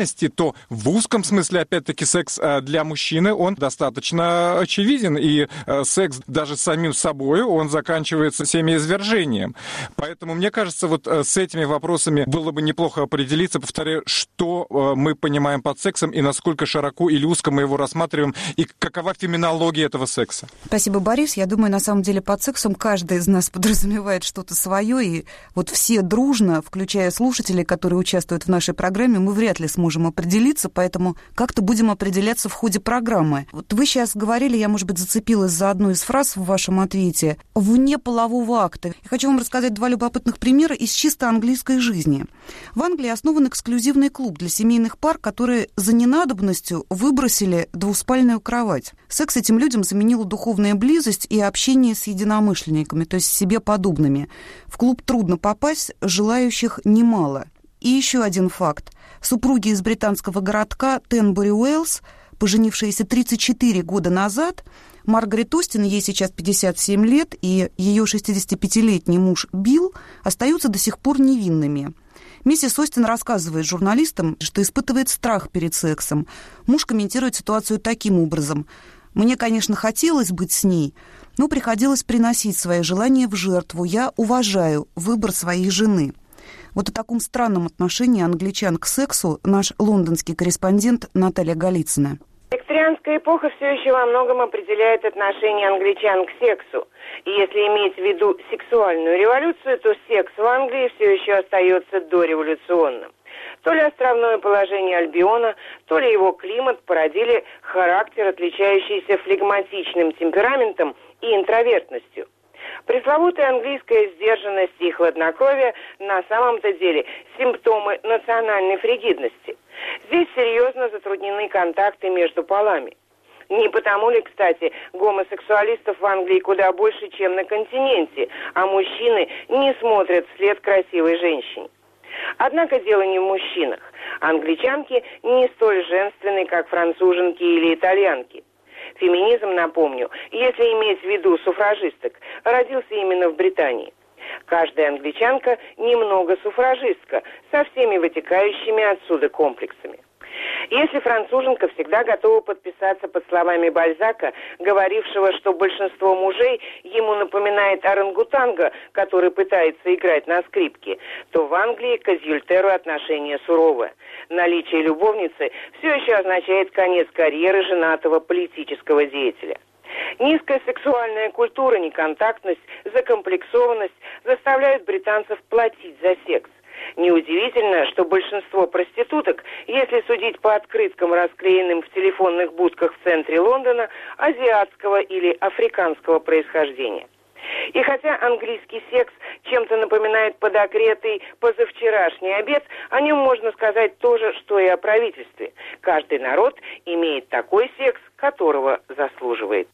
сексуальности, то в узком смысле, опять-таки, секс для мужчины, он достаточно очевиден, и секс даже с самим собой, он заканчивается семяизвержением. Поэтому, мне кажется, вот с этими вопросами было бы неплохо определиться, повторяю, что мы понимаем под сексом и насколько широко или узко мы его рассматриваем, и какова феминология этого секса. Спасибо, Борис. Я думаю, на самом деле под сексом каждый из нас подразумевает что-то свое, и вот все дружно, включая слушателей, которые участвуют в нашей программе, мы вряд ли сможем определиться, поэтому как-то будем определяться в ходе программы. Вот вы сейчас говорили, я, может быть, зацепилась за одну из фраз в вашем ответе, вне полового акта. Я хочу вам рассказать два любопытных примера из чисто английской жизни. В Англии основан эксклюзивный клуб для семейных пар, которые за ненадобностью выбросили двуспальную кровать. Секс этим людям заменила духовная близость и общение с единомышленниками, то есть себе подобными. В клуб трудно попасть, желающих немало. И еще один факт. Супруги из британского городка Тенбури-Уэллс, поженившиеся тридцать четыре года назад, Маргарет Остин, ей сейчас пятьдесят семь лет, и ее шестидесятипятилетний муж Билл остаются до сих пор невинными. Миссис Остин рассказывает журналистам, что испытывает страх перед сексом. Муж комментирует ситуацию таким образом. «Мне, конечно, хотелось быть с ней, но приходилось приносить свои желания в жертву. Я уважаю выбор своей жены». Вот о таком странном отношении англичан к сексу наш лондонский корреспондент Наталья Голицына. Викторианская эпоха все еще во многом определяет отношение англичан к сексу. И если иметь в виду сексуальную революцию, то секс в Англии все еще остается дореволюционным. То ли островное положение Альбиона, то ли его климат породили характер, отличающийся флегматичным темпераментом и интровертностью. Пресловутая английская сдержанность и хладнокровие на самом-то деле симптомы национальной фригидности. Здесь серьезно затруднены контакты между полами. Не потому ли, кстати, гомосексуалистов в Англии куда больше, чем на континенте, а мужчины не смотрят вслед красивой женщине? Однако дело не в мужчинах. Англичанки не столь женственны, как француженки или итальянки. Феминизм, напомню, если иметь в виду суфражисток, родился именно в Британии. Каждая англичанка немного суфражистка, со всеми вытекающими отсюда комплексами. Если француженка всегда готова подписаться под словами Бальзака, говорившего, что большинство мужей ему напоминает орангутанга, который пытается играть на скрипке, то в Англии к адюльтеру отношение суровое. Наличие любовницы все еще означает конец карьеры женатого политического деятеля. Низкая сексуальная культура, неконтактность, закомплексованность заставляют британцев платить за секс. Неудивительно, что большинство проституток, если судить по открыткам, расклеенным в телефонных будках в центре Лондона, азиатского или африканского происхождения. И хотя английский секс чем-то напоминает подогретый позавчерашний обед, о нем можно сказать то же, что и о правительстве. Каждый народ имеет такой секс, которого заслуживает.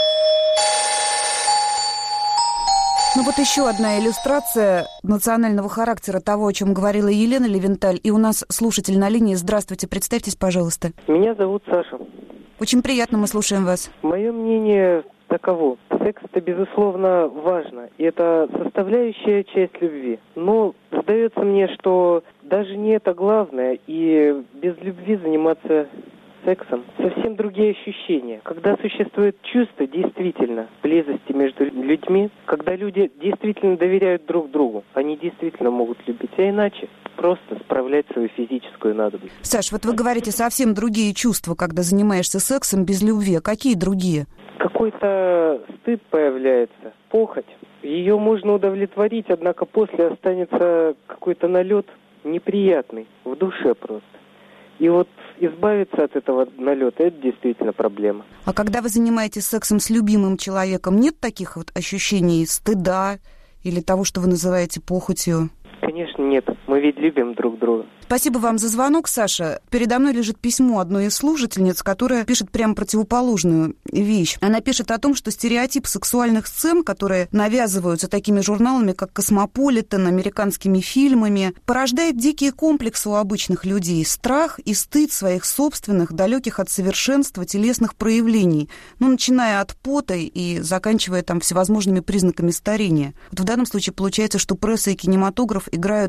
Ну вот еще одна иллюстрация национального характера того, о чем говорила Елена Левенталь. И у нас слушатель на линии. Здравствуйте, представьтесь, пожалуйста. Меня зовут Саша. Очень приятно, мы слушаем вас. Мое мнение таково. Секс – это, безусловно, важно. И это составляющая часть любви. Но сдается мне, что даже не это главное. И без любви заниматься сексом совсем другие ощущения. Когда существует чувство действительно близости между людьми, когда люди действительно доверяют друг другу, они действительно могут любить, а иначе просто справлять свою физическую надобность. Саш, вот вы говорите совсем другие чувства, когда занимаешься сексом без любви. Какие другие? Какой-то стыд появляется, похоть. Ее можно удовлетворить, однако после останется какой-то налет неприятный, в душе просто. И вот избавиться от этого налета – это действительно проблема. А когда вы занимаетесь сексом с любимым человеком, нет таких вот ощущений стыда или того, что вы называете похотью? Конечно, нет. Мы ведь любим друг друга. Спасибо вам за звонок, Саша. Передо мной лежит письмо одной из слушательниц, которая пишет прямо противоположную вещь. Она пишет о том, что стереотип сексуальных сцен, которые навязываются такими журналами, как «Космополитен», американскими фильмами, порождает дикие комплексы у обычных людей, страх и стыд своих собственных, далеких от совершенства телесных проявлений, ну, начиная от пота и заканчивая там всевозможными признаками старения. Вот в данном случае получается, что пресса и кинематограф играют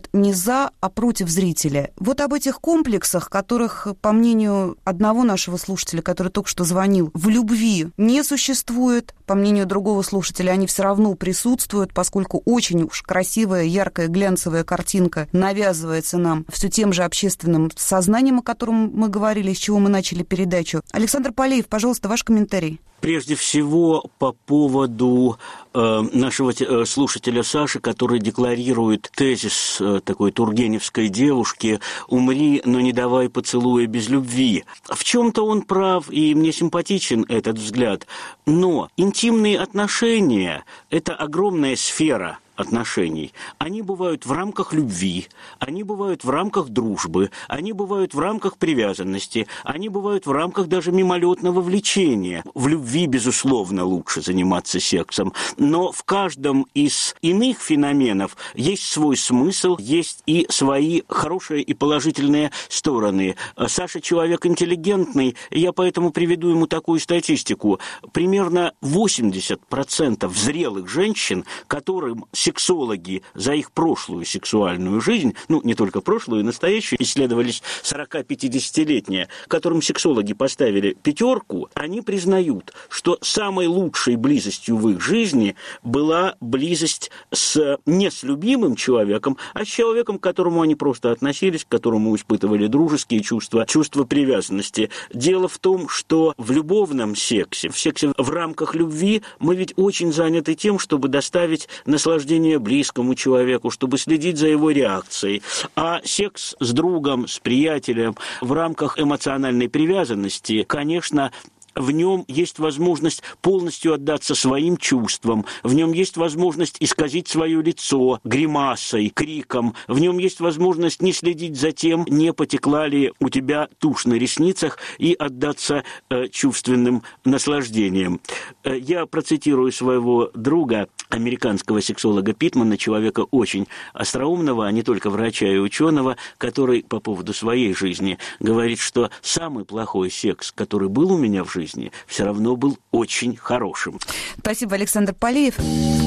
выступают не за, а против зрителя. Вот об этих комплексах, которых, по мнению одного нашего слушателя, который только что звонил, в любви не существует, по мнению другого слушателя, они все равно присутствуют, поскольку очень уж красивая, яркая, глянцевая картинка навязывается нам все тем же общественным сознанием, о котором мы говорили, с чего мы начали передачу. Александр Палеев, пожалуйста, ваш комментарий. Прежде всего, по поводу э, нашего э, слушателя Саши, который декларирует тезис э, такой тургеневской девушки «Умри, но не давай поцелуя без любви». В чем-то он прав, и мне симпатичен этот взгляд. Но интимные отношения – это огромная сфера отношений. Они бывают в рамках любви, они бывают в рамках дружбы, они бывают в рамках привязанности, они бывают в рамках даже мимолетного влечения. В любви, безусловно, лучше заниматься сексом, но в каждом из иных феноменов есть свой смысл, есть и свои хорошие и положительные стороны. Саша человек интеллигентный, я поэтому приведу ему такую статистику. Примерно восемьдесят процентов зрелых женщин, которым сексологи за их прошлую сексуальную жизнь, ну, не только прошлую, и настоящую, исследовались сорок-пятидесятилетние, которым сексологи поставили пятерку, они признают, что самой лучшей близостью в их жизни была близость с, не с любимым человеком, а с человеком, к которому они просто относились, к которому испытывали дружеские чувства, чувства привязанности. Дело в том, что в любовном сексе, в сексе в рамках любви, мы ведь очень заняты тем, чтобы доставить наслаждение близкому человеку, чтобы следить за его реакцией. А секс с другом, с приятелем в рамках эмоциональной привязанности, конечно, в нем есть возможность полностью отдаться своим чувствам, в нем есть возможность исказить свое лицо гримасой, криком, в нем есть возможность не следить за тем, не потекла ли у тебя тушь на ресницах, и отдаться э, чувственным наслаждениям. Э, я процитирую своего друга, американского сексолога Питмана, человека очень остроумного, а не только врача и ученого, который по поводу своей жизни говорит, что самый плохой секс, который был у меня в жизни, все равно был очень хорошим. Спасибо, Александр Палеев.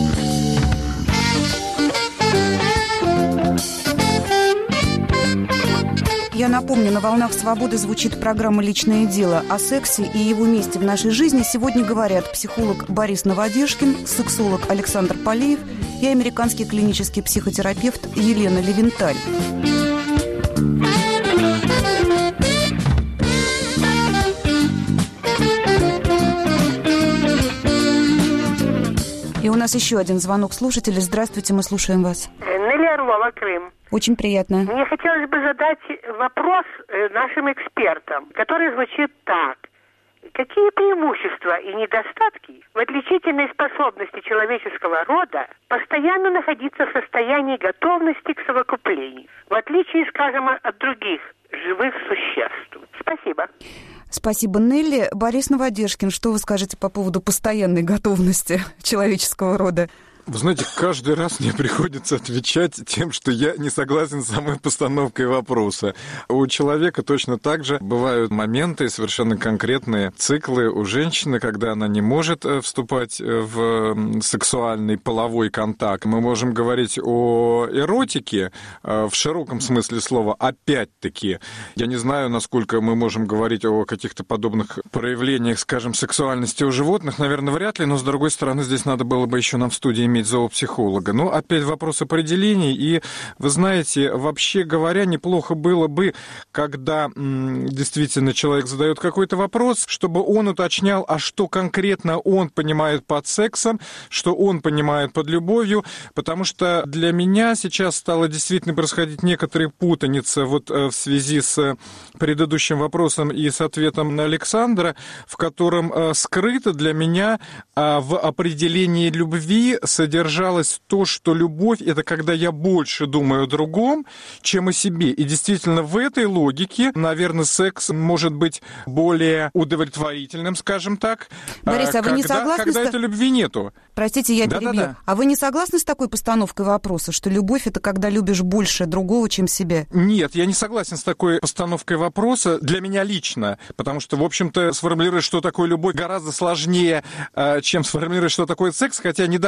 Я напомню, на «Волнах Свободы» звучит программа «Личное дело». О сексе и его месте в нашей жизни сегодня говорят психолог Борис Новодежкин, сексолог Александр Палеев и американский клинический психотерапевт Елена Левенталь. И у нас еще один звонок слушателя. Здравствуйте, мы слушаем вас. Нелли Орлова, Крым. Очень приятно. Мне хотелось бы задать вопрос нашим экспертам, который звучит так. Какие преимущества и недостатки в отличительной способности человеческого рода постоянно находиться в состоянии готовности к совокуплению, в отличие, скажем, от других живых существ? Спасибо. Спасибо, Нелли. Борис Новодежкин, что вы скажете по поводу постоянной готовности человеческого рода? Вы знаете, каждый раз мне приходится отвечать тем, что я не согласен с самой постановкой вопроса. У человека точно так же бывают моменты, совершенно конкретные циклы у женщины, когда она не может вступать в сексуальный половой контакт. Мы можем говорить о эротике в широком смысле слова. Опять-таки, я не знаю, насколько мы можем говорить о каких-то подобных проявлениях, скажем, сексуальности у животных. Наверное, вряд ли, но, с другой стороны, здесь надо было бы еще нам в студии иметь зоопсихолога. Но опять вопрос определений. И, вы знаете, вообще говоря, неплохо было бы, когда м, действительно человек задает какой-то вопрос, чтобы он уточнял, а что конкретно он понимает под сексом, что он понимает под любовью, потому что для меня сейчас стала действительно происходить некоторая путаница вот в связи с предыдущим вопросом и с ответом на Александра, в котором скрыто для меня в определении любви содержалось то, что любовь — это когда я больше думаю о другом, чем о себе. И действительно, в этой логике, наверное, секс может быть более удовлетворительным, скажем так. Борис, а вы когда, не согласны? Когда с... этой любви нету. Простите, я да, перебью. Да, да. А вы не согласны с такой постановкой вопроса, что любовь — это когда любишь больше другого, чем себя? Нет, я не согласен с такой постановкой вопроса. Для меня лично. Потому что, в общем-то, сформулировать, что такое любовь, гораздо сложнее, чем сформулировать, что такое секс. Хотя недавно у меня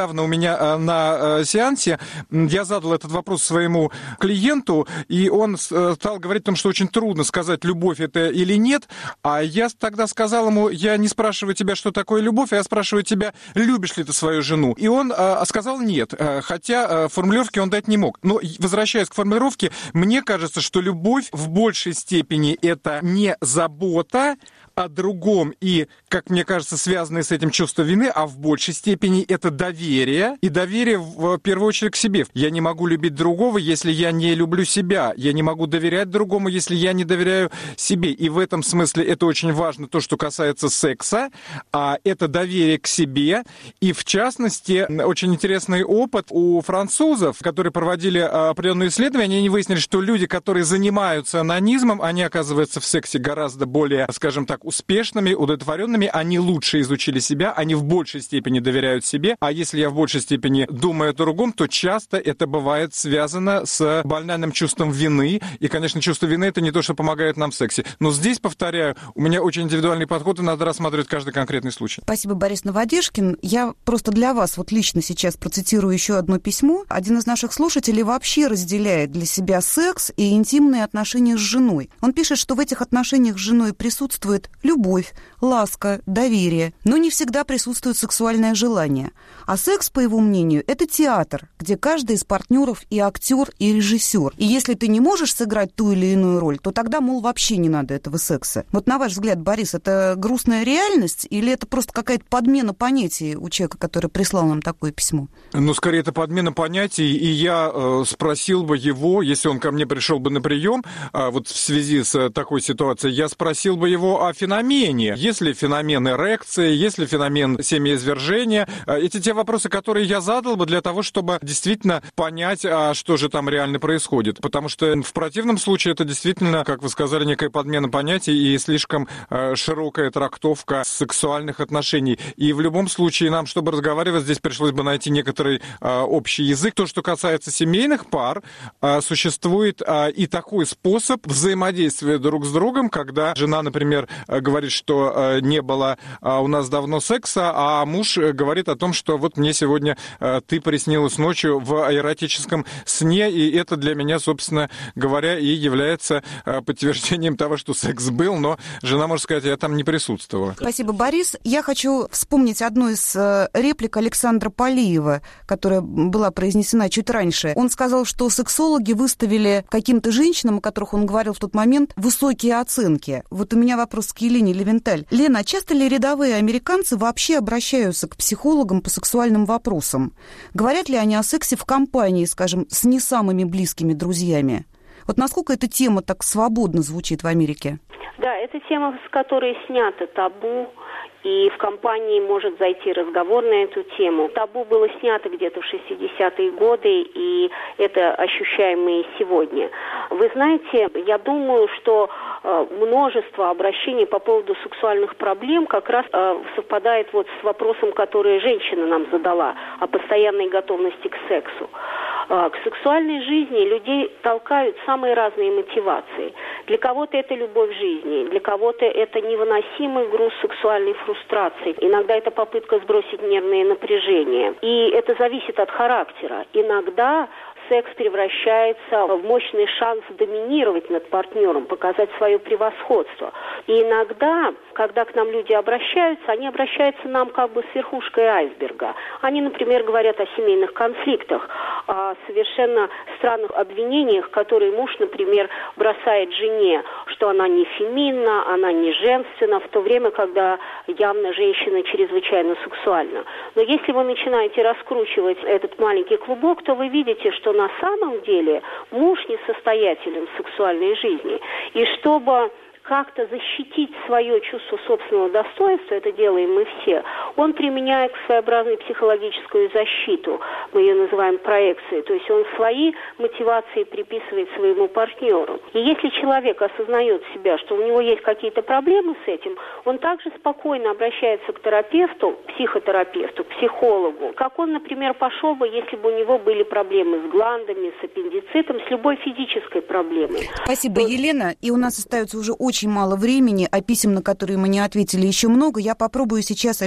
меня на сеансе я задал этот вопрос своему клиенту, и он стал говорить о том, что очень трудно сказать, любовь это или нет, а я тогда сказал ему, я не спрашиваю тебя, что такое любовь, а я спрашиваю тебя, любишь ли ты свою жену? И он а, сказал нет, хотя а, формулировки он дать не мог. Но, возвращаясь к формулировке, мне кажется, что любовь в большей степени это не забота о другом и, как мне кажется, связанное с этим чувство вины, а в большей степени это доверие, и доверие в первую очередь к себе. Я не могу любить другого, если я не люблю себя. Я не могу доверять другому, если я не доверяю себе. И в этом смысле это очень важно, то, что касается секса, а это доверие к себе. И, в частности, очень интересный опыт у французов, которые проводили определенные исследования, они выяснили, что люди, которые занимаются онанизмом, они оказываются в сексе гораздо более, скажем так, успешными, удовлетворенными, они лучше изучили себя, они в большей степени доверяют себе, а если я в большей степени думаю о другом, то часто это бывает связано с банальным чувством вины, и, конечно, чувство вины это не то, что помогает нам в сексе. Но здесь, повторяю, у меня очень индивидуальный подход, и надо рассматривать каждый конкретный случай. Спасибо, Борис Новодежкин. Я просто для вас вот лично сейчас процитирую еще одно письмо. Один из наших слушателей вообще разделяет для себя секс и интимные отношения с женой. Он пишет, что в этих отношениях с женой присутствует любовь, ласка, доверие, но не всегда присутствует сексуальное желание. А секс, по его мнению, это театр, где каждый из партнеров и актер, и режиссер. И если ты не можешь сыграть ту или иную роль, то тогда, мол, вообще не надо этого секса. Вот на ваш взгляд, Борис, это грустная реальность или это просто какая-то подмена понятий у человека, который прислал нам такое письмо? Ну, скорее, это подмена понятий, и я э, спросил бы его, если он ко мне пришел бы на прием, э, вот в связи с э, такой ситуацией, я спросил бы его о феномене. Есть ли феномен эрекции, есть ли феномен семяизвержения? Эти те вопросы, которые я задал бы для того, чтобы действительно понять, а что же там реально происходит. Потому что в противном случае это действительно, как вы сказали, некая подмена понятий и слишком э, широкая трактовка сексуальных отношений. И в любом случае нам, чтобы разговаривать, здесь пришлось бы найти некоторый э, общий язык. То, что касается семейных пар, э, существует э, и такой способ взаимодействия друг с другом, когда жена, например, говорит, что э, не было э, у нас давно секса, а муж говорит о том, что вот мне сегодня э, ты приснилась ночью в эротическом сне, и это для меня, собственно говоря, и является э, подтверждением того, что секс был, но жена может сказать, я там не присутствовала. Спасибо, Борис. Я хочу вспомнить одну из э, реплик Александра Полиева, которая была произнесена чуть раньше. Он сказал, что сексологи выставили каким-то женщинам, о которых он говорил в тот момент, высокие оценки. Вот у меня вопрос к Елене Левенталь. Лена, а часто ли рядовые американцы вообще обращаются к психологам по сексуальным вопросам? Говорят ли они о сексе в компании, скажем, с не самыми близкими друзьями? Вот насколько эта тема так свободно звучит в Америке? Да, это тема, с которой снято табу, и в компании может зайти разговор на эту тему. Табу было снято где-то в шестидесятые годы, и это ощущаем мы и сегодня. Вы знаете, я думаю, что э, множество обращений по поводу сексуальных проблем как раз э, совпадает вот с вопросом, который женщина нам задала, о постоянной готовности к сексу. Э, к сексуальной жизни людей толкают самые разные мотивации. Для кого-то это любовь жизни, для кого-то это невыносимый груз сексуальной фрустрации. Иногда это попытка сбросить нервное напряжение. И это зависит от характера. Иногда секс превращается в мощный шанс доминировать над партнером, показать свое превосходство. И иногда, когда к нам люди обращаются, они обращаются нам как бы с верхушкой айсберга. Они, например, говорят о семейных конфликтах, о совершенно странных обвинениях, которые муж, например, бросает жене, что она не феминна, она не женственна, в то время, когда явно женщина чрезвычайно сексуальна. Но если вы начинаете раскручивать этот маленький клубок, то вы видите, что на самом деле муж несостоятелен в сексуальной жизни. И чтобы как-то защитить свое чувство собственного достоинства, это делаем мы все, он применяет своеобразную психологическую защиту, мы ее называем проекцией, то есть он свои мотивации приписывает своему партнеру. И если человек осознает себя, что у него есть какие-то проблемы с этим, он также спокойно обращается к терапевту, психотерапевту, к психологу, как он, например, пошел бы, если бы у него были проблемы с гландами, с аппендицитом, с любой физической проблемой. Спасибо, Елена. И у нас остается уже очень мало времени, а писем, на которые мы не ответили, еще много. Я попробую сейчас объединить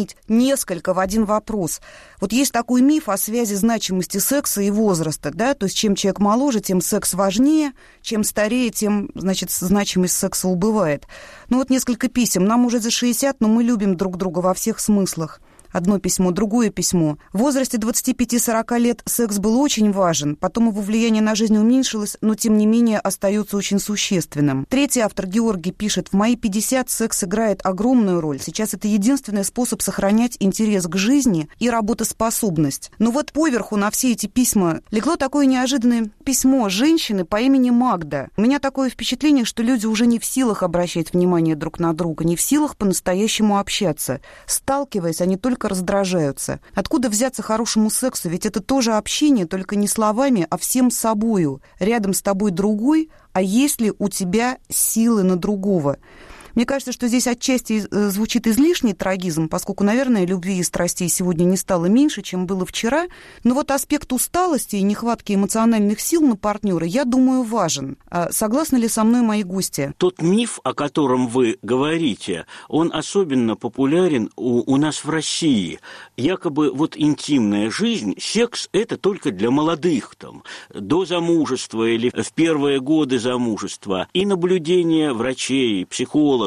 объединить несколько в один вопрос. Вот есть такой миф о связи значимости секса и возраста, да, то есть чем человек моложе, тем секс важнее, чем старее, тем, значит, значимость секса убывает. Ну вот несколько писем. Нам уже за шестьдесят, но мы любим друг друга во всех смыслах. Одно письмо, другое письмо. В возрасте двадцати пяти сорока лет секс был очень важен, потом его влияние на жизнь уменьшилось, но тем не менее остается очень существенным. Третий автор, Георгий, пишет: в мои пятьдесят секс играет огромную роль. Сейчас это единственный способ сохранять интерес к жизни и работоспособность. Но вот поверху на все эти письма легло такое неожиданное письмо женщины по имени Магда. У меня такое впечатление, что люди уже не в силах обращать внимание друг на друга, не в силах по-настоящему общаться. Сталкиваясь, они только раздражаются. Откуда взяться хорошему сексу? Ведь это тоже общение, только не словами, а всем собою. Рядом с тобой другой, а есть ли у тебя силы на другого? Мне кажется, что здесь отчасти звучит излишний трагизм, поскольку, наверное, любви и страстей сегодня не стало меньше, чем было вчера. Но вот аспект усталости и нехватки эмоциональных сил на партнера, я думаю, важен. А согласны ли со мной мои гости? Тот миф, о котором вы говорите, он особенно популярен у, у нас в России. Якобы вот интимная жизнь, секс – это только для молодых, там, до замужества или в первые годы замужества. И наблюдения врачей, психологов,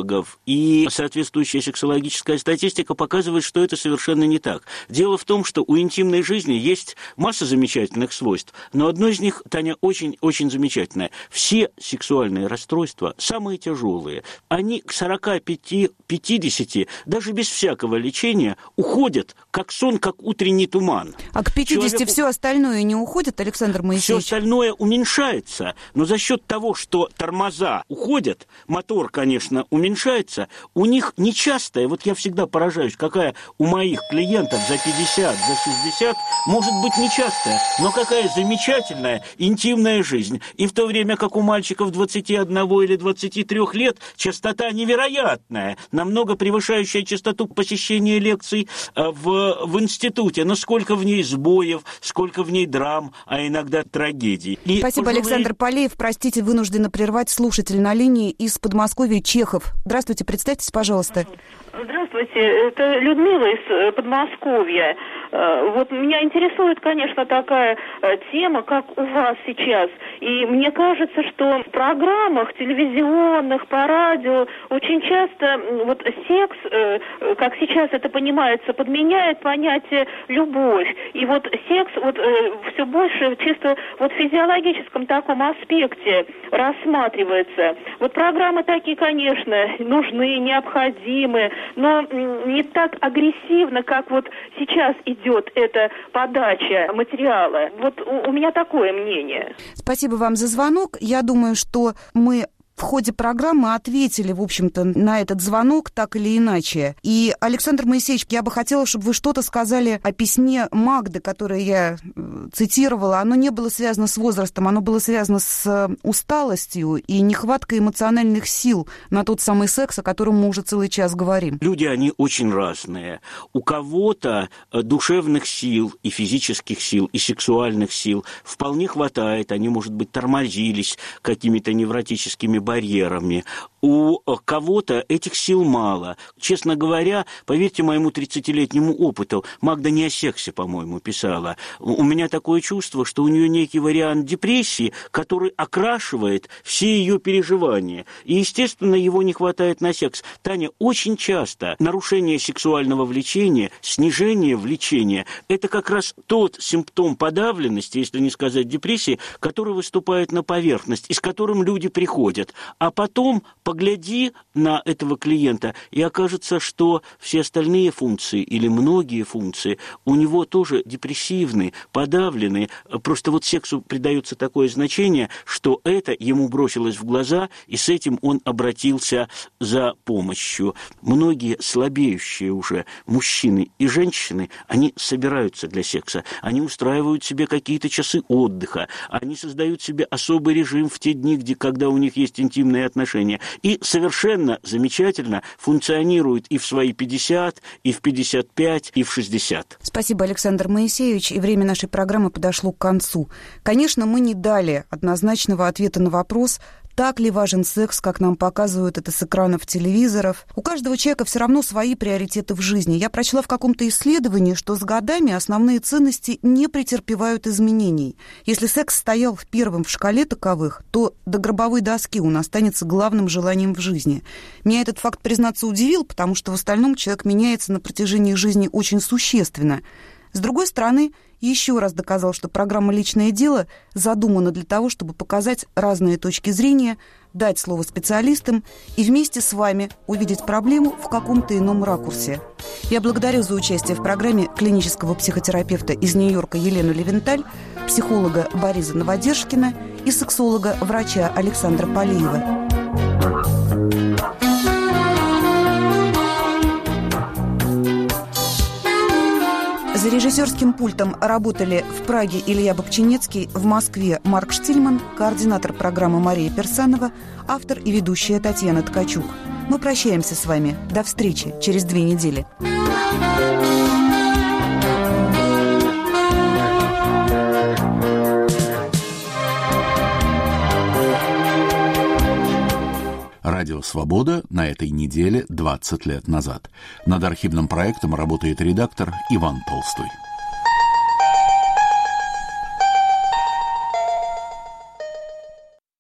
и соответствующая сексологическая статистика показывает, что это совершенно не так. Дело в том, что у интимной жизни есть масса замечательных свойств, но одно из них, Таня, очень-очень замечательное. Все сексуальные расстройства, самые тяжелые, они к сорока пяти - пятидесяти, даже без всякого лечения, уходят как сон, как утренний туман. А к пятидесяти Человеку... все остальное не уходит, Александр Моисеевич? Все остальное уменьшается, но за счет того, что тормоза уходят, мотор, конечно, уменьшается, уменьшается, у них нечастая, вот я всегда поражаюсь, какая у моих клиентов за пятьдесят, за шестьдесят может быть нечастая, но какая замечательная интимная жизнь. И в то время как у мальчиков двадцати одного или двадцати трёх лет частота невероятная, намного превышающая частоту посещения лекций в, в институте. Но сколько в ней сбоев, сколько в ней драм, а иногда трагедий. И Спасибо, пожилые... Александр Полеев. Простите, вынуждены прервать слушатель на линии из Подмосковья Чехов. Здравствуйте, представьтесь, пожалуйста. Здравствуйте, это Людмила из Подмосковья. Вот меня интересует, конечно, такая тема, как у вас сейчас. И мне кажется, что в программах телевизионных, по радио очень часто вот секс, как сейчас это понимается, подменяет понятие любовь. И вот секс вот все больше чисто вот в физиологическом таком аспекте рассматривается. Вот программы такие, конечно, нужны, необходимы, но не так агрессивно, как вот сейчас идет эта подача материала. Вот у, у меня такое мнение. Спасибо вам за звонок. Я думаю, что мы в ходе программы ответили, в общем-то, на этот звонок так или иначе. И, Александр Моисеевич, я бы хотела, чтобы вы что-то сказали о письме Магды, которое я цитировала. Оно не было связано с возрастом, оно было связано с усталостью и нехваткой эмоциональных сил на тот самый секс, о котором мы уже целый час говорим. Люди, они очень разные. У кого-то душевных сил и физических сил, и сексуальных сил вполне хватает. Они, может быть, тормозились какими-то невротическими барьерами. У кого-то этих сил мало. Честно говоря, поверьте моему тридцатилетнему опыту, Магда не о сексе, по-моему, писала. У меня такое чувство, что у нее некий вариант депрессии, который окрашивает все ее переживания. И, естественно, его не хватает на секс. Таня, очень часто нарушение сексуального влечения, снижение влечения – это как раз тот симптом подавленности, если не сказать депрессии, который выступает на поверхность, и с которым люди приходят. А потом погляди на этого клиента, и окажется, что все остальные функции или многие функции у него тоже депрессивные, подавленные. Просто вот сексу придается такое значение, что это ему бросилось в глаза, и с этим он обратился за помощью. Многие слабеющие уже мужчины и женщины, они собираются для секса, они устраивают себе какие-то часы отдыха, они создают себе особый режим в те дни, где, когда у них есть интимные отношения. И совершенно замечательно функционирует и в свои пятьдесят, и в пятьдесят пять, и в шестьдесят. Спасибо, Александр Моисеевич. И время нашей программы подошло к концу. Конечно, мы не дали однозначного ответа на вопрос, Так ли важен секс, как нам показывают это с экранов телевизоров? У каждого человека все равно свои приоритеты в жизни. Я прочла в каком-то исследовании, что с годами основные ценности не претерпевают изменений. Если секс стоял первым в шкале таковых, то до гробовой доски он останется главным желанием в жизни. Меня этот факт, признаться, удивил, потому что в остальном человек меняется на протяжении жизни очень существенно. С другой стороны, еще раз доказал, что программа «Личное дело» задумана для того, чтобы показать разные точки зрения, дать слово специалистам и вместе с вами увидеть проблему в каком-то ином ракурсе. Я благодарю за участие в программе клинического психотерапевта из Нью-Йорка Елену Левенталь, психолога Бориса Новодержкина и сексолога-врача Александра Полиева. За режиссерским пультом работали в Праге Илья Бобчинецкий, в Москве Марк Штильман, координатор программы Мария Персанова, автор и ведущая Татьяна Ткачук. Мы прощаемся с вами. До встречи через две недели. Радио «Свобода» на этой неделе двадцать лет назад. Над архивным проектом работает редактор Иван Толстой.